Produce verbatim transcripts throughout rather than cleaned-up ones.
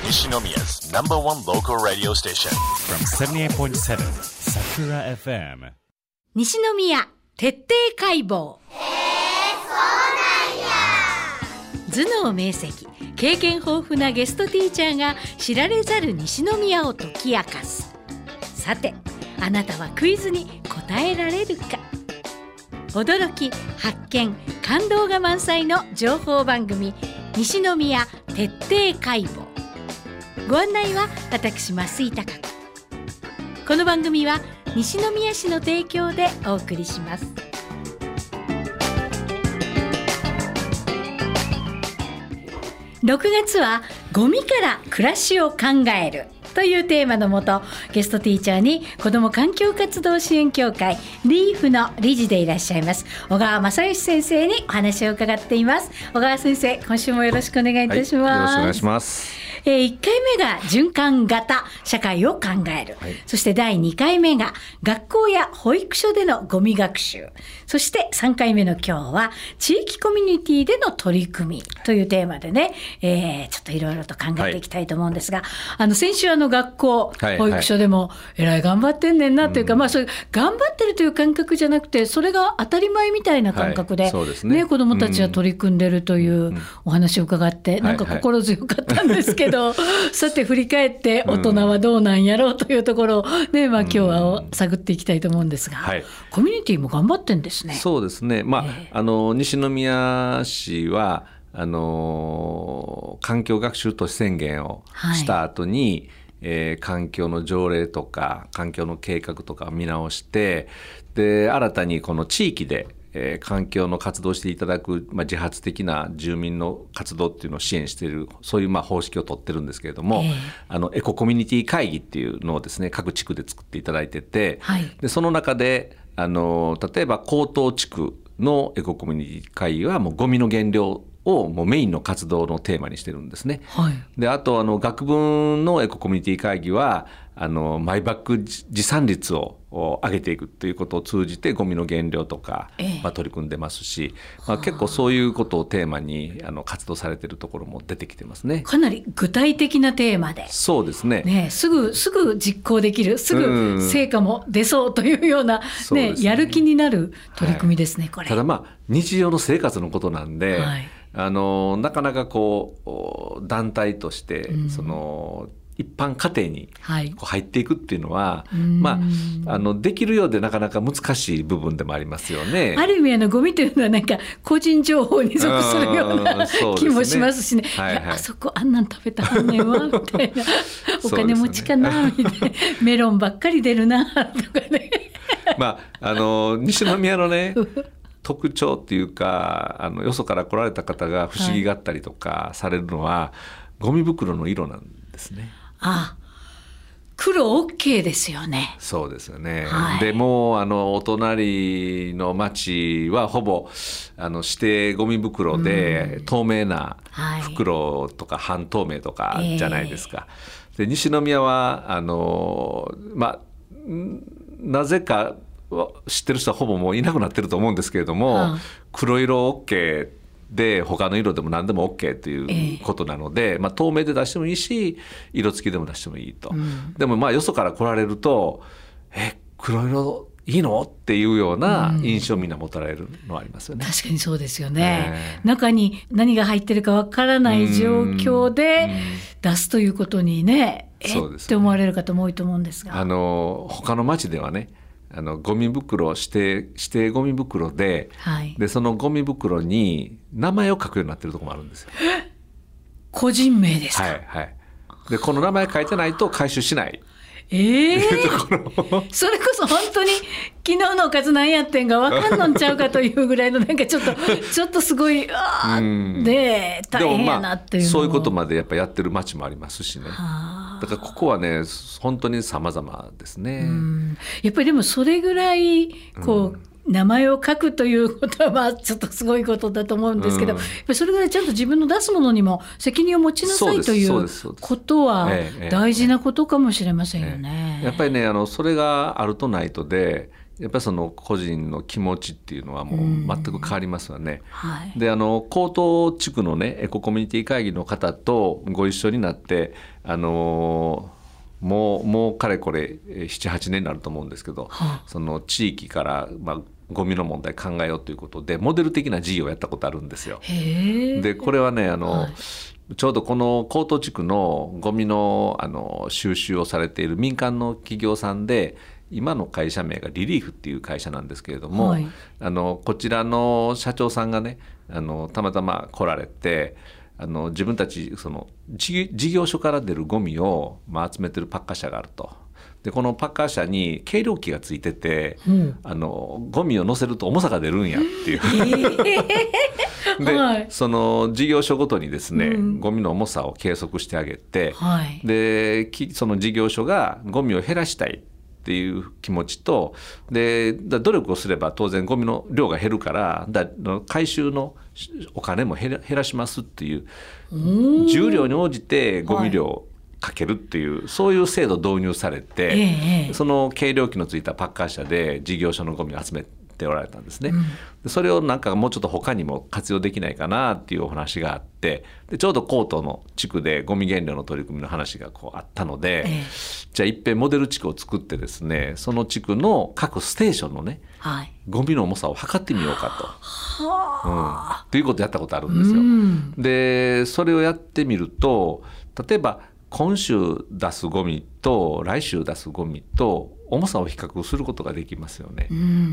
Nishinomiya's number one local radio station from seventy-eight point seven Sakura エフエム西宮徹底解剖。頭脳明晰、経験豊富なゲストティーチャーが知られざる西宮を解き明かす。さて、あなたはクイズに答えられるか。驚き、発見、感動が満載の情報番組、西宮徹底解剖。ご案内は私増井貴子。この番組は西宮市の提供でお送りします。ろくがつはゴミから暮らしを考えるというテーマのもと、ゲストティーチャーに子ども環境活動支援協会リーフの理事でいらっしゃいます小川正義先生にお話を伺っています。小川先生、今週もよろしくお願いいたします。 はい、よろしくお願いします。 えー、いっかいめが循環型社会を考える、はい、そしてだいにかいめが学校や保育所でのゴミ学習、そしてさんかいめの今日は地域コミュニティでの取り組みというテーマでね、えー、ちょっといろいろと考えていきたいと思うんですが、はい、あの先週あの学校、はい、保育所でもえらい頑張ってんねんなというか、うん、まあ、それ頑張ってるという感覚じゃなくて、それが当たり前みたいな感覚で、はい、そうですね、ね、子どもたちは取り組んでるというお話を伺って、うん、なんか心強かったんですけど、はいはい、さて振り返って大人はどうなんやろうというところを、ね、まあ、今日は探っていきたいと思うんですが、はい、コミュニティも頑張ってんですね。 そうですね、まあえー、あの西宮市はあの環境学習都市宣言をした後に、はい、えー、環境の条例とか環境の計画とかを見直して、で新たにこの地域でえー、環境の活動していただく、まあ、自発的な住民の活動っていうのを支援している、そういうまあ方式を取ってるんですけれども、えー、あのエココミュニティ会議っていうのをですね、各地区で作っていただいてて、はい、でその中であの例えば江東地区のエココミュニティ会議はもうゴミの減量をもうメインの活動のテーマにしてるんですね。はい、であとあの学文のエココミュニティ会議はあのマイバッグ持参率を上げていくということを通じてゴミの減量とか、ええ、まあ、取り組んでますし、まあ、結構そういうことをテーマにあの活動されているところも出てきてますね。 かなり具体的なテーマで、 そうですね、 ね、すぐすぐ実行できる、すぐ成果も出そうというような、ね、ね、やる気になる取り組みですね、はい、これ。 ただまあ日常の生活のことなんで、はい、あのなかなかこう団体として、うん、その一般家庭にこう入っていくっていうのは、はい、まあ、あのできるようでなかなか難しい部分でもありますよね。 ある意味あのゴミというのはなんか個人情報に属するような気もしますしね、はいはい、いやあそこあんなん食べたはんねんわみたいなお金持ちかなみたいな、メロンばっかり出るなとかねまあ、あの西宮のね特徴っていうか、あのよそから来られた方が不思議があったりとかされるのは、はい、ゴミ袋の色なんですね。 ああ、黒 OK ですよね。 そうですよね、はい、でもうあのお隣の町はほぼあの指定ゴミ袋で透明な袋とか半透明とかじゃないですか、はい、で西宮はあの、まあ、なぜか知ってる人はほぼもういなくなってると思うんですけれども、うん、黒色 OKで他の色でも何でも OK ということなので、えーまあ、透明で出してもいいし色付きでも出してもいいと、うん、でもまあよそから来られるとえ黒色いいのっていうような印象をみんな持たれるのはありますよね、 うん、確かにそうですよね、えー、中に何が入ってるかわからない状況で出すということにね、うん、えー、って思われる方も多いと思うんですが、 あの他の町ではね、あのゴミ袋指定、指定ゴミ袋 で,、はい、でそのゴミ袋に名前を書くようになってるところもあるんですよ。 個人名ですか？ はいはい、でこの名前書いてないと回収しない。 えー、それこそ本当に昨日のおかず何やってんが分かんのんちゃうかというぐらいのなんかちょっとちょっとすごいあーで大変やなっていうのも、 でもまあそういうことまでやっぱやってる町もありますしね。だからここはね本当に様々ですね。うん、 やっぱりでもそれぐらいこう、うん、名前を書くということはまあちょっとすごいことだと思うんですけど、うん、やっぱりそれぐらいちゃんと自分の出すものにも責任を持ちなさいということは大事なことかもしれませんよね。 ええええ、やっぱりねあのそれがあるとないとでやっぱりその個人の気持ちっていうのはもう全く変わりますよね。 はい、 であの江東地区のねエココミュニティ会議の方とご一緒になってあのもうもうかれこれななはちねんになると思うんですけど、 はあ、 その地域から、まあ、ゴミの問題考えようということでモデル的な事業をやったことあるんですよ。 へでこれはねあの、 はい、 ちょうどこの江東地区のゴミの、あの収集をされている民間の企業さんで今の会社名がリリーフっていう会社なんですけれども、はい、あのこちらの社長さんがねあのたまたま来られてあの自分たちその事業所から出るゴミを、まあ、集めてるパッカー車があると。でこのパッカー車に計量器がついてて、うん、あのゴミを乗せると重さが出るんやっていう、えー、で、はい、その事業所ごとにですね、うん、ゴミの重さを計測してあげて、はい、でその事業所がゴミを減らしたいっていう気持ちとで努力をすれば当然ゴミの量が減るからだ回収のお金も減ら、減らしますっていう重量に応じてゴミ量をかけるっていう、はい、そういう制度導入されて、ええ、その計量器のついたパッカー車で事業所のゴミを集めておられたんですね、うん、それをなんかもうちょっと他にも活用できないかなっていうお話があってでちょうど江東の地区でゴミ減量の取り組みの話がこうあったので、ええ、じゃあいっぺんモデル地区を作ってですねその地区の各ステーションのね、はい、ゴミの重さを測ってみようかと、はうん、ということをやったことあるんですよ、うん、でそれをやってみると例えば今週出すゴミと来週出すゴミと重さを比較することができますよね、うん、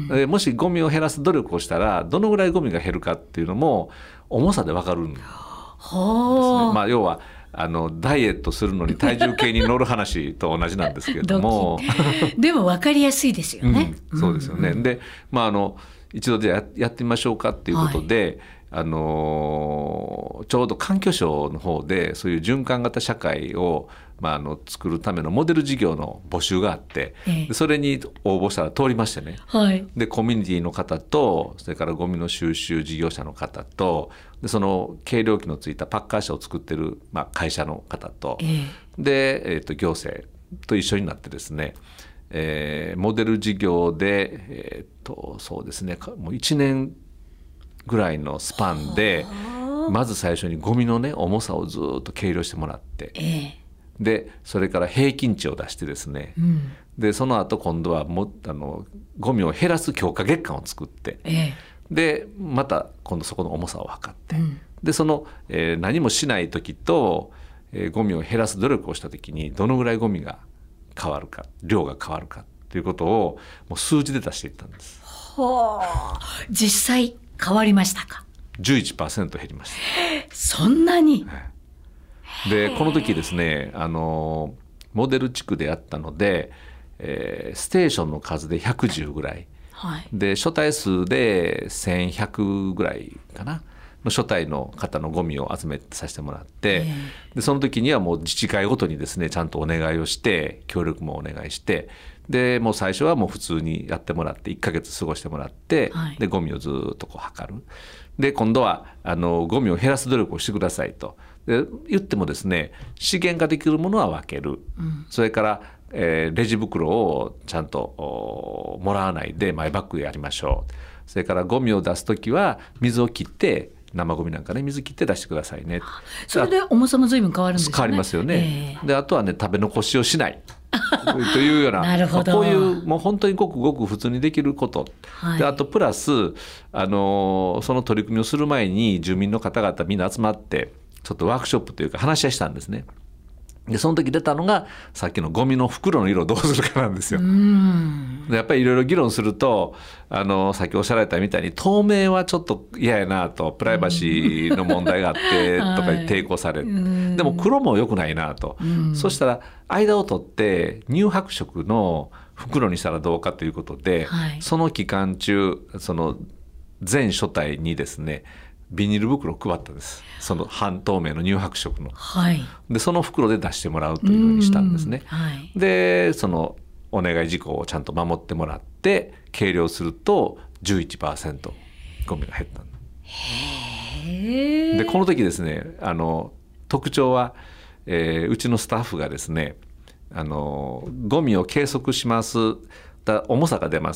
でもしゴミを減らす努力をしたらどのぐらいゴミが減るかっていうのも重さで分かるんですね。まあ、要はあのダイエットするのに体重計に乗る話と同じなんですけれどもでも分かりやすいですよね、 うん、そうですよね、うん、で、まあ、あの一度で や, やってみましょうかっていうことで、はい、あのー、ちょうど環境省の方でそういう循環型社会を、まあ、あの作るためのモデル事業の募集があって、ええ、それに応募したら通りましてね、はい、でコミュニティの方とそれからゴミの収集事業者の方とでその計量器のついたパッカー車を作ってる、まあ、会社の方と、ええ、で、えーと、行政と一緒になってですねえー、モデル事業で、えー、っとそうですねもういちねんぐらいのスパンでまず最初にゴミのね重さをずっと計量してもらって、えー、でそれから平均値を出してですね、うん、でその後今度はもあのゴミを減らす強化月間を作って、えー、でまた今度そこの重さを測って、うん、でその、えー、何もしない時と、えー、ゴミを減らす努力をした時にどのぐらいゴミが変わるか量が変わるかということをもう数字で出していったんです。 はあ、実際変わりましたか？ じゅういちパーセント 減りました。 そんなに？ でこの時ですねあのモデル地区でやったので、えー、ステーションの数でひゃくじゅうぐらい、はい、で所帯数でせんひゃくぐらいかなの所帯の方のゴミを集めさせてもらって、えー、でその時にはもう自治会ごとにですねちゃんとお願いをして協力もお願いしてでもう最初はもう普通にやってもらっていっかげつ過ごしてもらって、はい、でゴミをずっとこう測るで今度はあのゴミを減らす努力をしてくださいとで言ってもですね資源化できるものは分ける、うん、それからえー、レジ袋をちゃんともらわないでマイバッグでやりましょうそれからゴミを出すときは水を切って生ゴミなんかね水切って出してくださいねそれで重さも随分変わるんですよね。 変わりますよね、えー、であとはね食べ残しをしないというようななるほど、 こういうもう本当にごくごく普通にできること、はい、であとプラス、あのー、その取り組みをする前に住民の方々みんな集まってちょっとワークショップというか話し合いしたんですね。でその時出たのがさっきのゴミの袋の色をどうするかなんですよ。うんでやっぱりいろいろ議論するとあのさっきおっしゃられたみたいに透明はちょっと嫌やなとプライバシーの問題があってとか抵抗される、はい、でも黒も良くないなとそしたら間を取って乳白色の袋にしたらどうかということで、はい、その期間中その全所帯にですねビニール袋を配ったんです。その半透明の乳白色の、はい、でその袋で出してもらうというふうにしたんですね、はい、でそのお願い事項をちゃんと守ってもらって計量すると じゅういちパーセント ゴミが減ったんへでこの時ですねあの特徴は、えー、うちのスタッフがですねあのゴミを計測しますだ重さが出ます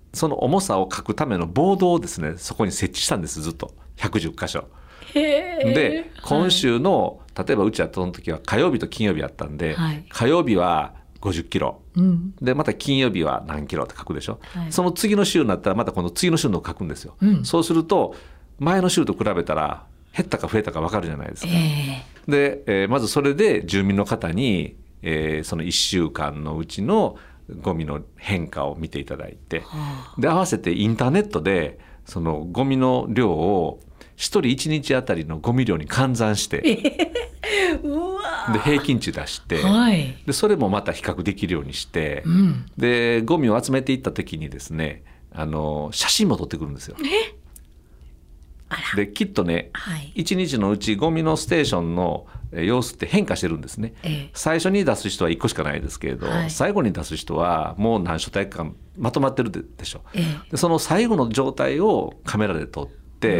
その重さを書くためのボードをですねそこに設置したんです。ずっとひゃくじゅっかしょで今週の、はい、例えばうちはその時は火曜日と金曜日あったんで、はい、火曜日はごじゅっキロ、うん、でまた金曜日は何キロって書くでしょ、はい、その次の週になったらまたこの次の週の書くんですよ、うん、そうすると前の週と比べたら減ったか増えたか分かるじゃないですか、えー、で、えー、まずそれで住民の方に、えー、そのいっしゅうかんのうちのゴミの変化を見ていただいて、はあ、で合わせてインターネットでそのゴミの量をひとりいちにちあたりのゴミ量に換算して、えー、うわで平均値出して、はい、でそれもまた比較できるようにして、うん、でゴミを集めていった時にですねあの写真も撮ってくるんですよ。えできっとね、はい、いちにちのうちゴミのステーションの様子って変化してるんですね、ええ、最初に出す人はいっこしかないですけれど、はい、最後に出す人はもう何所帯かまとまってる で, でしょ、ええ、でその最後の状態をカメラで撮って、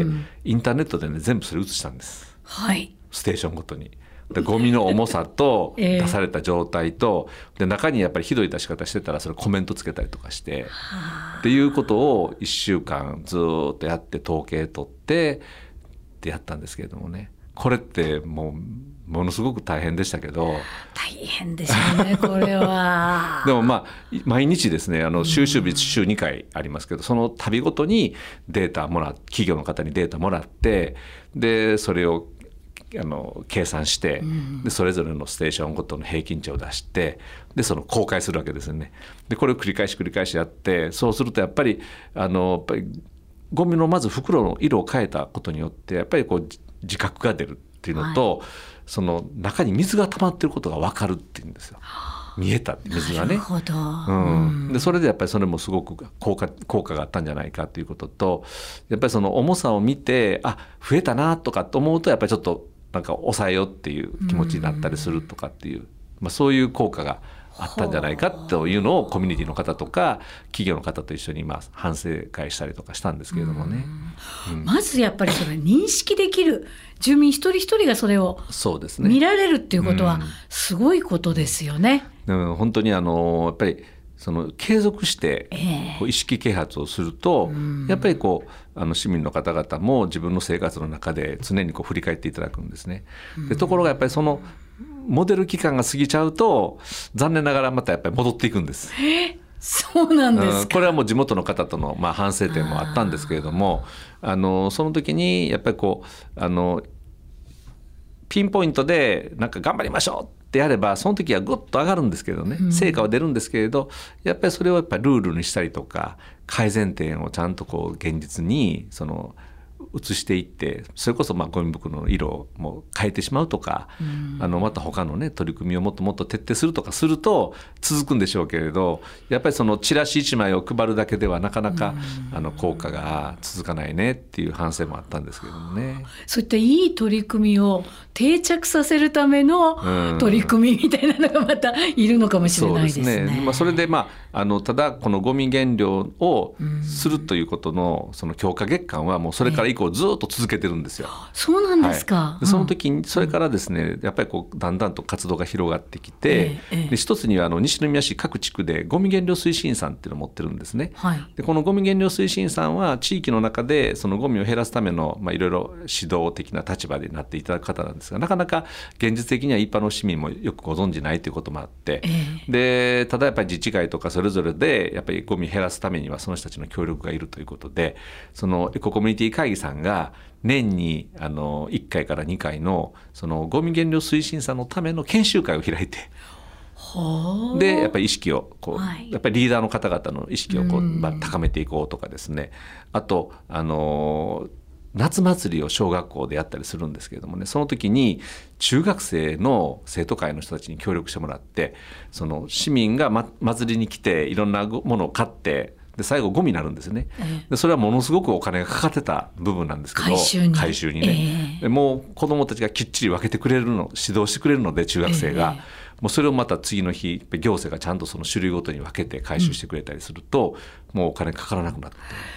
うん、インターネットで、ね、全部それ写したんです、はい、ステーションごとにでゴミの重さと出された状態と、えー、で中にやっぱりひどい出し方してたらそれコメントつけたりとかしてっていうことをいっしゅうかんずっとやって統計取ってってやったんですけれどもねこれってもうものすごく大変でしたけど大変でしょうねこれはでもまあ毎日ですねあの収集日週にかいありますけどその度ごとにデータもらって企業の方にデータもらってでそれをあの計算して、うん、でそれぞれのステーションごとの平均値を出してでその公開するわけですよね。でこれを繰り返し繰り返しやってそうするとやっぱりあのやっぱりゴミのまず袋の色を変えたことによってやっぱりこう自覚が出るっていうのと、はい、その中に水が溜まってることが分かるっていうんですよ。見えた水がね。なるほど、うんうん、でそれでやっぱりそれもすごく効果、効果があったんじゃないかということとやっぱりその重さを見てあ増えたなとかと思うとやっぱりちょっとなんか抑えようっていう気持ちになったりするとかっていう、まあ、そういう効果があったんじゃないかというのをコミュニティの方とか企業の方と一緒に今反省会したりとかしたんですけれどもね、 うん、まずやっぱりそれ認識できる住民一人一人がそれを見られるっていうことはすごいことですよね。 うん、本当にあのやっぱりその継続してこう意識啓発をすると、えー、やっぱりこうあの市民の方々も自分の生活の中で常にこう振り返っていただくんですね。でところがやっぱりそのモデル期間が過ぎちゃうと残念ながらまたやっぱり戻っていくんです。 えー、そうなんですか、 うん、これはもう地元の方とのまあ反省点もあったんですけれどもあのその時にやっぱりこうあのピンポイントでなんか頑張りましょうってやればその時はぐっと上がるんですけどね、成果は出るんですけれどやっぱりそれをやっぱりルールにしたりとか改善点をちゃんとこう現実にその移していってそれこそまあゴミ袋の色をもう変えてしまうとか、うん、あのまた他のね取り組みをもっともっと徹底するとかすると続くんでしょうけれどやっぱりそのチラシいちまいを配るだけではなかなか、うん、あの効果が続かないねっていう反省もあったんですけどもね。 そういったいい取り組みを定着させるための取り組みみたいなのがまたいるのかもしれないですね。そうですね。 まあ、それでまああのただこのゴミ減量をするということのその強化月間はもうそれから以降ずっと続けてるんですよ。 そうなんですか、 はい、でその時にそれからですねやっぱりこうだんだんと活動が広がってきて、ええ、で一つにはあの西宮市各地区でゴミ減量推進さんっていうのを持ってるんですね、はい、でこのゴミ減量推進さんは地域の中でそのゴミを減らすためのまあいろいろ指導的な立場になっていただく方なんですがなかなか現実的には一般の市民もよくご存じないということもあって、ええ、でただやっぱり自治会とかそれぞれでやっぱりゴミ減らすためにはその人たちの協力がいるということでそのエココミュニティ会議さんが年にあのいっかいからにかいのそのゴミ減量推進さんのための研修会を開いてでやっぱり意識をこう、はい、やっぱりリーダーの方々の意識をこう、まあ、高めていこうとかですねあとあの夏祭りを小学校でやったりするんですけれどもねその時に中学生の生徒会の人たちに協力してもらってその市民が、ま、祭りに来ていろんなものを買ってで最後ゴミになるんですよね、えー、でそれはものすごくお金がかかってた部分なんですけど回収に、 回収にね、えー、でもう子どもたちがきっちり分けてくれるの指導してくれるので中学生が、えー、もうそれをまた次の日行政がちゃんとその種類ごとに分けて回収してくれたりすると、うん、もうお金かからなくなって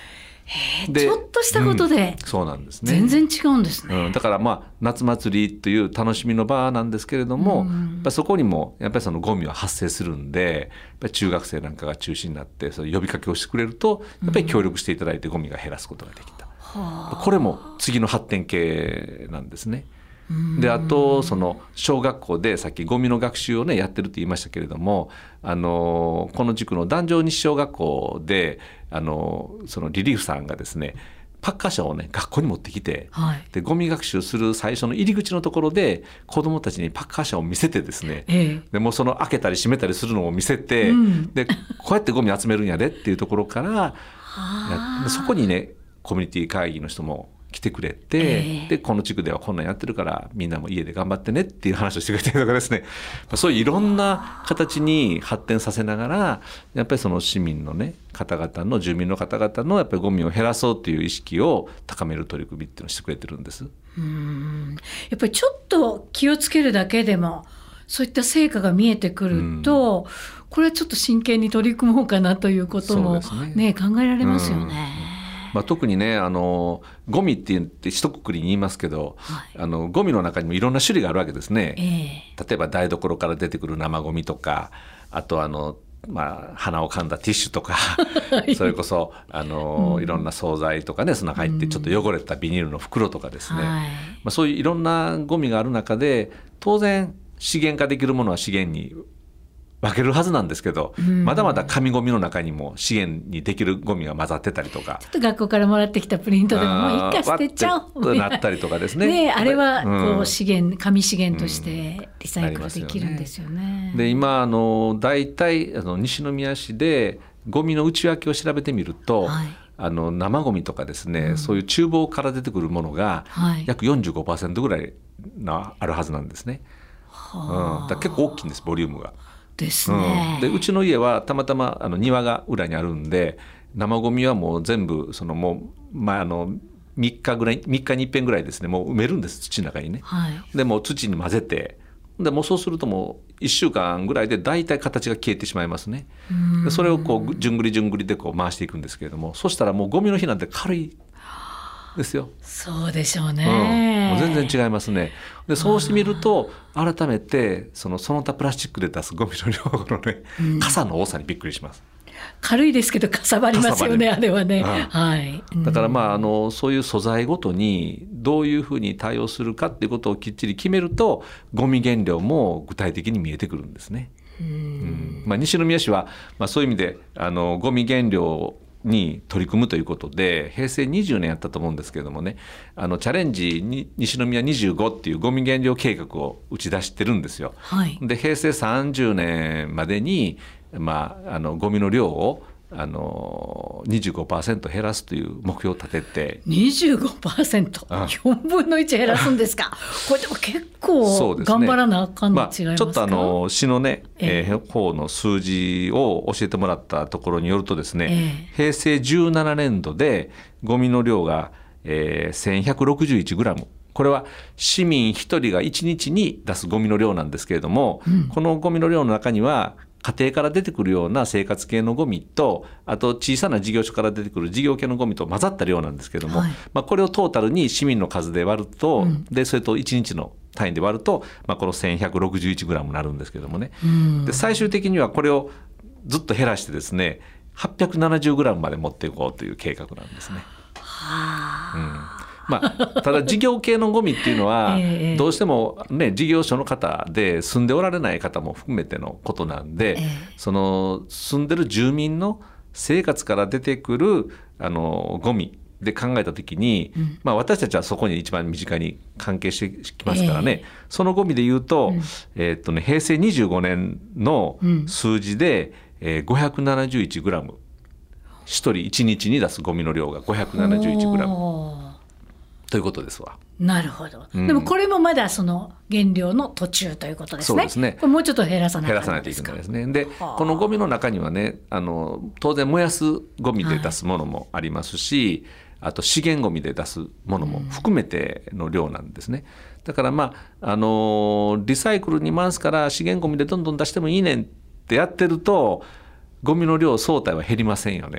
ちょっとしたことで、 うん、そうなんですね。 全然違うんですね、 うん、だからまあ夏祭りという楽しみの場なんですけれども、うん、やっぱそこにもやっぱりそのゴミは発生するんで、やっぱり中学生なんかが中心になってその呼びかけをしてくれるとやっぱり協力していただいてゴミが減らすことができた、うん、これも次の発展系なんですね。であとその小学校でさっきゴミの学習をねやってるって言いましたけれども、あのこの地区の壇上西小学校であのそのリリーフさんがですねパッカー車をね学校に持ってきて、はい、でゴミ学習する最初の入り口のところで子どもたちにパッカー車を見せてですね、ええ、でもうその開けたり閉めたりするのを見せて、うん、でこうやってゴミ集めるんやでっていうところからやそこにねコミュニティ会議の人も来てくれて、えー、でこの地区ではこんなんやってるからみんなも家で頑張ってねっていう話をしてくれてるとかですね、そういういろんな形に発展させながらやっぱりその市民のね方々の住民の方々のやっぱりゴミを減らそうという意識を高める取り組みっていうのをしてくれてるんです。 うーんやっぱりちょっと気をつけるだけでもそういった成果が見えてくると、これはちょっと真剣に取り組もうかなということも、ねね、考えられますよね。 まあ、特にねあのゴミって言って一括りに言いますけど、はい、あのゴミの中にもいろんな種類があるわけですね、えー、例えば台所から出てくる生ゴミとか、あとあの、まあ、鼻を噛んだティッシュとかそれこそあの、うん、いろんな惣菜とかねその中入ってちょっと汚れたビニールの袋とかですね、うんはいまあ、そういういろんなゴミがある中で当然資源化できるものは資源に分けるはずなんですけど、うん、まだまだ紙ゴミの中にも資源にできるゴミが混ざってたりとか、 ちょっと学校からもらってきたプリントでももう一回捨てちゃおうとなったりとかですねねあれはこう資源、うん、紙資源としてリサイクルできるんですよね、うん、 で今あの大体あの西宮市でゴミの内訳を調べてみると、はい、あの生ゴミとかですね、うん、そういう厨房から出てくるものが約 よんじゅうごパーセント ぐらいなあるはずなんですね、はあうん、だから結構大きいんですボリュームがですね、 うん、でうちの家はたまたまあの庭が裏にあるんで生ゴミはもう全部そのもう、まあ、あのみっかぐらいみっかにいっぺんぐらいですねもう埋めるんです土の中にね、はい、でもう土に混ぜてでもうそうするともういっしゅうかんぐらいで大体形が消えてしまいますね。でそれをこうじゅんぐりじゅんぐりでこう回していくんですけれども、そしたらもうゴミの日なんて軽いですよ。 そうでしょうね、 うん、もう全然違いますね。でそうしてみると改めてそのその他プラスチックで出すゴミの量のね、うん、傘の多さにびっくりします。 軽いですけどかさばりますよねあれはね、うんはいうん、 だからまああのそういう素材ごとにどういうふうに対応するかっていうことをきっちり決めるとゴミ減量も具体的に見えてくるんですね。うんうんまあ、西宮市は、まあ、そういう意味であのゴミ減量に取り組むということで平成にじゅうねんやったと思うんですけれどもね、あのチャレンジに西宮にじゅうごっていうゴミ減量計画を打ち出してるんですよ、はい、で平成さんじゅうねんまでに、まあ、あのゴミの量をあの にじゅうごパーセント 減らすという目標を立ててにじゅうごパーセント、よんぶんのいち減らすんですかこれでも結構頑張らなあかんの違いますか、まあ、 ちょっとあの市のね、えー、方の数字を教えてもらったところによるとですね、えー、平成じゅうななねんどでゴミの量が、えー、せんひゃくろくじゅういちグラム、これは市民ひとりがいちにちに出すゴミの量なんですけれども、うん、このゴミの量の中には家庭から出てくるような生活系のゴミとあと小さな事業所から出てくる事業系のゴミと混ざった量なんですけれども、はいまあ、これをトータルに市民の数で割ると、うん、でそれといちにちの単位で割ると、まあ、この せんひゃくろくじゅういちグラム になるんですけれどもね、うん、で最終的にはこれをずっと減らしてですね はっぴゃくななじゅうグラム まで持っていこうという計画なんですね。はあ、うんまあ、ただ事業系のゴミっていうのはどうしても、ね、事業所の方で住んでおられない方も含めてのことなんで、その住んでる住民の生活から出てくるあのゴミで考えたときに、うんまあ、私たちはそこに一番身近に関係してきますからね、そのゴミでいうと、うんえーっとね、平成にじゅうごねんの数字で、えー、ごひゃくななじゅういちグラム、ひとりいちにちに出すゴミの量が ごひゃくななじゅういちグラムということですわ。 なるほど、うん、でもこれもまだその減量の途中ということですね。 そうですね。 これもうちょっと減らさないと減らさないといけないですね。でこのゴミの中にはねあの当然燃やすゴミで出すものもありますし、はい、あと資源ゴミで出すものも含めての量なんですね、うん、だからまああのリサイクルに回すから資源ゴミでどんどん出してもいいねんってやってるとゴミの量総体は減りませんよね。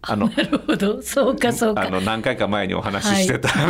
あのなるほど、そうかそうか。 あの何回か前にお話ししてた、はい、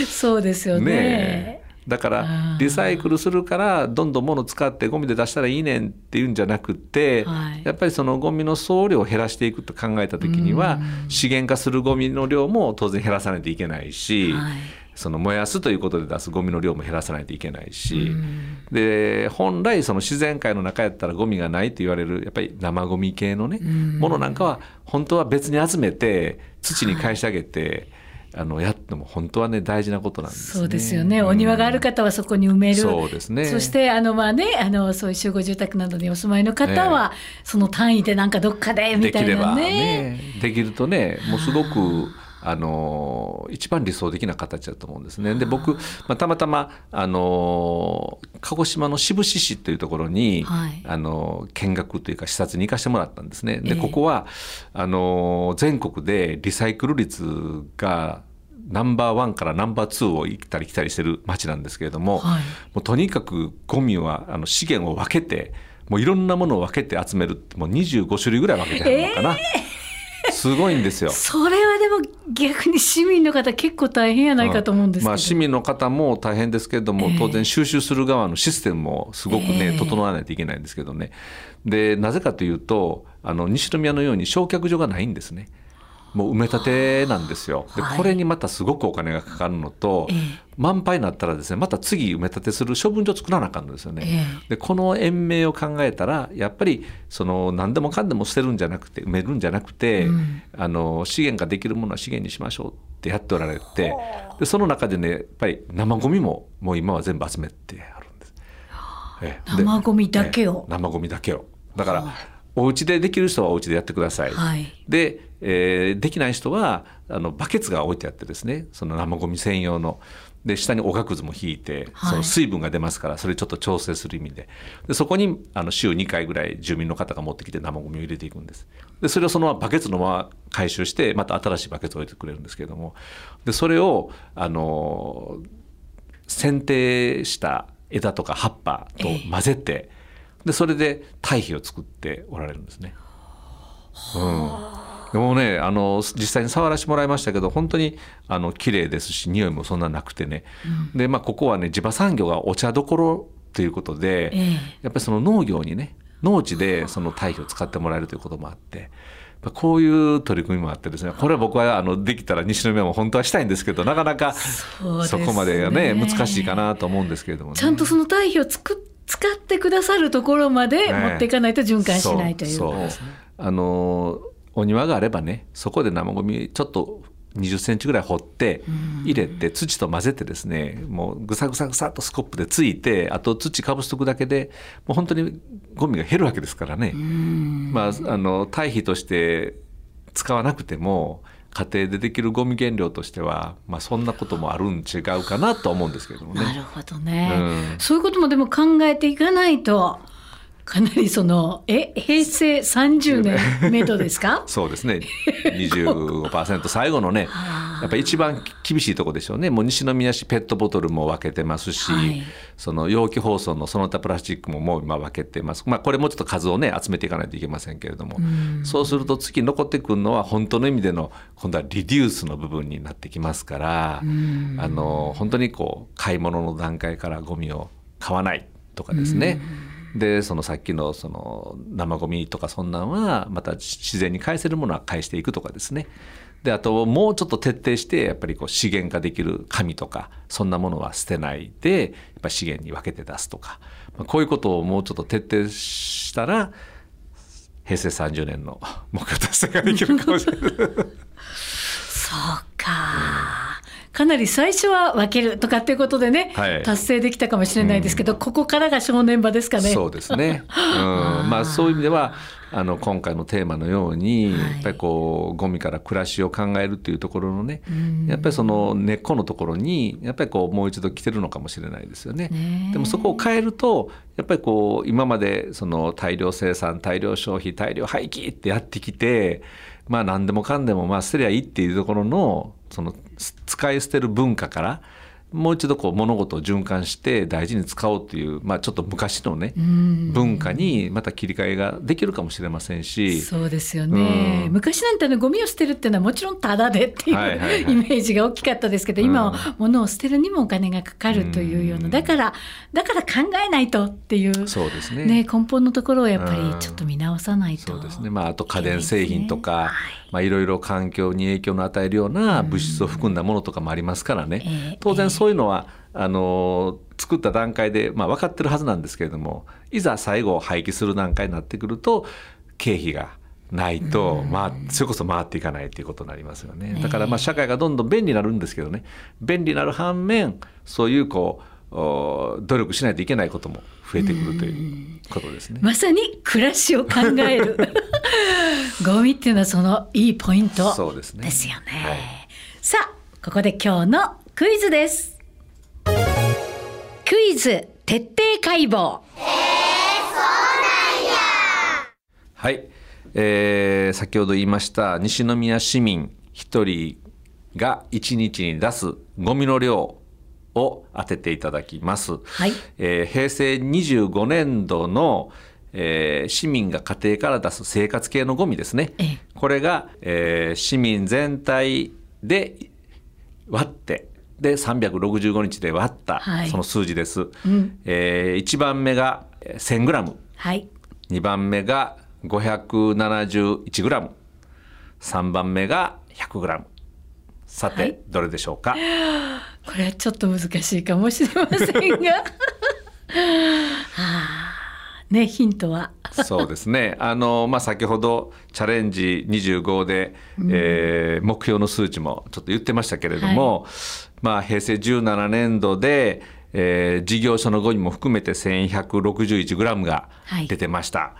そうですよね。 ねだからリサイクルするからどんどん物使ってゴミで出したらいいねんっていうんじゃなくて、はい、やっぱりそのゴミの総量を減らしていくと考えた時には資源化するゴミの量も当然減らさないといけないし、はい、その燃やすということで出すゴミの量も減らさないといけないし、で本来その自然界の中やったらゴミがないと言われるやっぱり生ゴミ系のねものなんかは本当は別に集めて土に返してあげて、はい、あのやっても本当はね大事なことなんですね。 そうですよね。お庭がある方はそこに埋める、 そうですね。 そしてあのまあねあのそういう集合住宅などにお住まいの方は、えー、その単位でなんかどっかでみたいなね、 できればねできるとねもうすごくあの一番理想的な形だと思うんですね。で僕、まあ、たまたまあの鹿児島の志布志市というところに、はい、あの見学というか視察に行かせてもらったんですね。でここはあの全国でリサイクル率がナンバーワンからナンバーツーを行ったり来たりしてる町なんですけれども、はい、もうとにかくゴミはあの資源を分けてもういろんなものを分けて集めるってもうにじゅうごしゅるいぐらい分けてるのかな、えー、すごいんですよ。 それはでも逆に市民の方結構大変やないかと思うんですけど、 まあ、市民の方も大変ですけれども、えー、当然収集する側のシステムもすごくね、えー、整わないといけないんですけどね。でなぜかというとあの西宮のように焼却所がないんですね。もう埋め立てなんですよ。でこれにまたすごくお金がかかるのと、はい、満杯になったらですねまた次埋め立てする処分所作らなあかんのですよね、えー、でこの延命を考えたらやっぱりその何でもかんでも捨てるんじゃなくて埋めるんじゃなくて、うん、あの資源ができるものは資源にしましょうってやっておられて、でその中でねやっぱり生ゴミももう今は全部集めてあるんです。 えー、生ゴミだけを、 えー、生ゴミだけをだからお家でできる人はお家でやってください、はい、で、えー、できない人はあのバケツが置いてあってですねその生ゴミ専用ので下におがくずも引いて、はい、その水分が出ますからそれちょっと調整する意味で、でそこにあの週にかいぐらい住民の方が持ってきて生ゴミを入れていくんです。でそれをそのままバケツのまま回収してまた新しいバケツを置いてくれるんですけれども、でそれをあの剪定した枝とか葉っぱと混ぜて、えーでそれで堆肥を作っておられるんですね、うん、でもねあの実際に触らせてもらいましたけど本当にあの綺麗ですし匂いもそんななくてね、うん、でまあここはね地場産業がお茶どころということで、えー、やっぱりその農業にね農地でその堆肥を使ってもらえるということもあってこういう取り組みもあってですねこれは僕はあのできたら西宮も本当はしたいんですけどなかなかそこまでがね難しいかなと思うんですけれどもね。 ちゃんとその堆肥を作って使ってくださるところまで持っていかないと循環しないという、ね、そうそうあのお庭があればねそこで生ゴミちょっとにじゅっセンチぐらい掘って入れて土と混ぜてですねもうぐさぐさぐさっとスコップでついてあと土かぶしとくだけでもう本当にゴミが減るわけですからね。まああの堆肥として使わなくても家庭でできるゴミ原料としては、まあ、そんなこともあるん違うかなと思うんですけどもね。 なるほどね、うん、そういうこともでも考えていかないとかなりそのえ平成さんじゅうねんめどですかそうですね にじゅうごパーセント 最後のねやっぱり一番厳しいところでしょうね。もう西宮市ペットボトルも分けてますし、はい、その容器包装のその他プラスチックももう今分けてます、まあ、これもちょっと数をね集めていかないといけませんけれども、うそうすると次残ってくるのは本当の意味での今度はリデュースの部分になってきますから、あの本当にこう買い物の段階からゴミを買わないとかですね、でそのさっきのその生ゴミとかそんなんはまた自然に返せるものは返していくとかですね。であともうちょっと徹底してやっぱりこう資源化できる紙とかそんなものは捨てないでやっぱり資源に分けて出すとか、まあ、こういうことをもうちょっと徹底したら平成さんじゅうねんの目標達成ができるかもしれないそうか、かなり最初は分けるとかっていうことでね、はい、達成できたかもしれないですけど、うん、ここからが正念場ですかね。 そうですね、うんまあ、そういう意味ではあの今回のテーマのように、はい、やっぱりこうゴミから暮らしを考えるというところのね、うん、やっぱりその根っこのところにやっぱりこうもう一度来てるのかもしれないですよね。でもそこを変えるとやっぱりこう今までその大量生産大量消費大量廃棄ってやってきて、まあ何でもかんでもまあ捨てりゃいいっていうところのその使い捨てる文化からもう一度こう物事を循環して大事に使おうという、まあ、ちょっと昔のね文化にまた切り替えができるかもしれませんし。 そうですよね、うん、昔なんてねゴミを捨てるっていうのはもちろんタダでっていう、はいはいはい、イメージが大きかったですけど、今は物を捨てるにもお金がかかるというような、だからだから考えないとっていう、そうですね、ね、根本のところをやっぱりちょっと見直さないと、 そうですね、まあ、あと家電製品とか、はい、まあ、いろいろ環境に影響の与えるような物質を含んだものとかもありますからね、えー、当然そういうのは、えー、あの作った段階で、まあ、分かってるはずなんですけれども、いざ最後廃棄する段階になってくると経費がないと、まあ、それこそ回っていかないということになりますよね。だからまあ社会がどんどん便利になるんですけどね、便利になる反面そういうこう努力しないといけないことも増えてくるということですね。 まさに暮らしを考えるゴミっていうのはそのいいポイントですよね。ですよね、はい、さあここで今日のクイズです。クイズ徹底解剖。えー、そうなんや。 はい、えー、先ほど言いました西宮市民ひとりがいちにちに出すゴミの量を当てていただきます、はい、えー、平成にじゅうごねんどの、えー、市民が家庭から出す生活系のゴミですね、ええ、これが、えー、市民全体で割ってでさんびゃくろくじゅうごにちで割った、はい、その数字です、うん、えー、いちばんめが せんグラム、はい、にばんめが ごひゃくななじゅういちグラム、さんばんめが ひゃくグラム。さて、はい、どれでしょうか。 これはちょっと難しいかもしれませんがはあ、ね、ヒントはそうですね、あの、まあ、先ほどチャレンジにじゅうごで、うん、えー、目標の数値もちょっと言ってましたけれども、はい、まあ、平成じゅうななねんどで、えー、事業所のゴミも含めてせんひゃくろくじゅういちグラムが出てました、はい、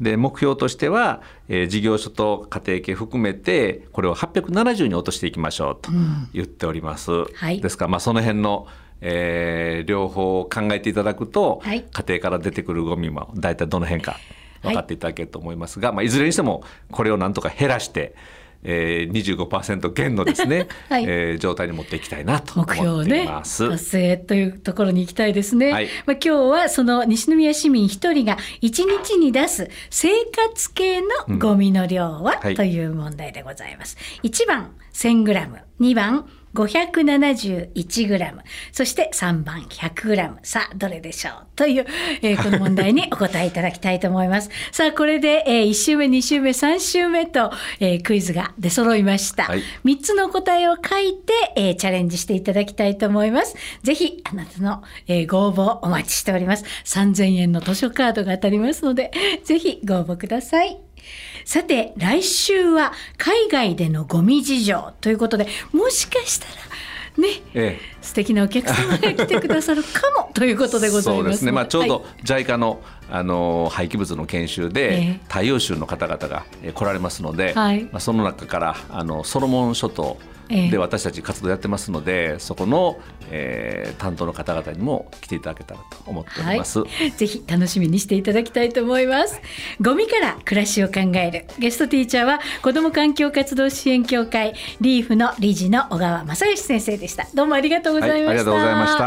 で目標としては、えー、事業所と家庭系含めてこれをはっぴゃくななじゅうに落としていきましょうと言っております、うん、はい、ですから、まあ、その辺の、えー、両方を考えていただくと、はい、家庭から出てくるゴミも大体どの辺か分かっていただけると思いますが、はい、まあ、いずれにしてもこれをなんとか減らしてえー、にじゅうごパーセント 減のですね、はい、えー、状態に持っていきたいなと思っています。 目標ね、達成というところに行きたいですね、はい、まあ、今日はその西宮市民一人がいちにちに出す生活系のゴミの量は、うん、はい、という問題でございます。いちばん せんグラム、にばんごひゃくななじゅういちグラム、そしてさんばんひゃくグラム。さあどれでしょうという、えー、この問題にお答えいただきたいと思いますさあこれで、えー、いち週目に週目さん週目と、えー、クイズが出揃いました、はい、みっつの答えを書いて、えー、チャレンジしていただきたいと思います。ぜひあなたの、えー、ご応募お待ちしております。さんぜんえんの図書カードが当たりますのでぜひご応募ください。さて来週は海外でのゴミ事情ということで、もしかしたらね、ええ、素敵なお客様が来てくださるかもということでございます。 そうですね、まあ、ちょうど ジャイカ の、あの廃棄物の研修で太陽州の方々が来られますので、はい、まあ、その中からあのソロモン諸島で私たち活動やってますので、そこの、えー、担当の方々にも来ていただけたらと思っております、はい、 ぜひ楽しみにしていただきたいと思います、はい、ゴミから暮らしを考えるゲストティーチャーは子ども環境活動支援協会リーフの理事の小川正義先生でした。どうもありがとうございました、はい、ありがとうございました。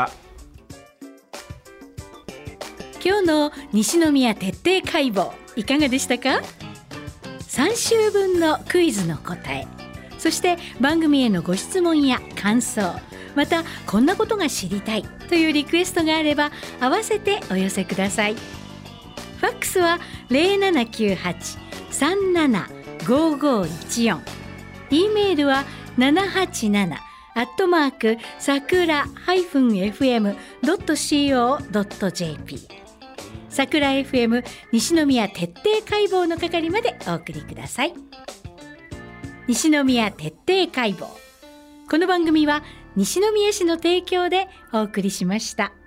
今日の西宮徹底解剖いかがでしたか。さん週分のクイズの答え、そして番組へのご質問や感想、またこんなことが知りたいというリクエストがあれば合わせてお寄せください。ファックスは ゼロななきゅうはち さんなな ごごいちよん、 E メールはななはちななアットマークさくら エフエム ドット コー ドット ジェーピー さくら エフエム 西宮徹底解剖の係までお送りください。西宮徹底解剖、この番組は西宮市の提供でお送りしました。